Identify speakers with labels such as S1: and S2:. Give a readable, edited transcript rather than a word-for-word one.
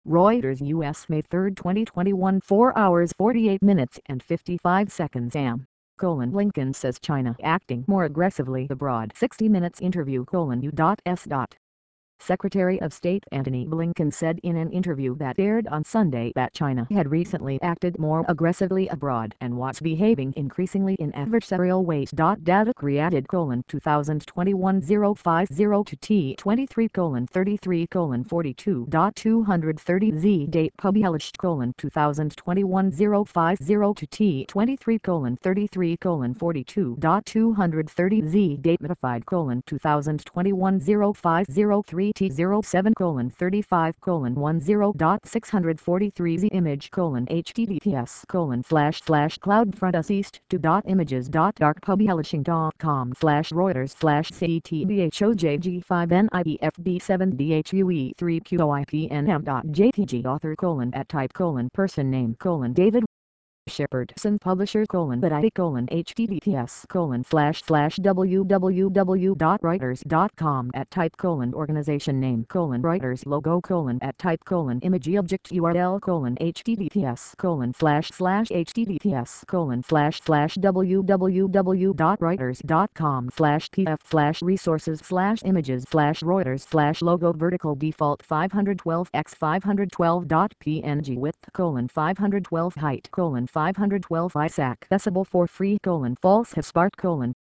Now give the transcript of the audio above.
S1: Reuters U.S. May 3, 2021 4 hours 48 minutes and 55 seconds am. Lincoln says China acting more aggressively abroad. 60 Minutes interview: U.S. Secretary of State Antony Blinken said in an interview that aired on Sunday that China had recently acted more aggressively abroad and was behaving increasingly in adversarial ways. Data created: 2021-050 to T23:33:42.230 date published: 2021-050 to T23:33:42.230 date notified: 2021-050 3T07:35:10.643 image: https://cloudfront us east to images.darkpublishing.com /Reuters /ctbhojg5nibfb7dhui3qoipnm.jpg author: @type: person name: David Shepardson publisher: but https: //www.reuters.com @type: organization name: Reuters logo: @type: image object URL: https: //https: www.reuters.com /pf resources /images /Reuters logo vertical default 512 x 512.png width: 512 height: 512 ISAC accessible for free: false have spark: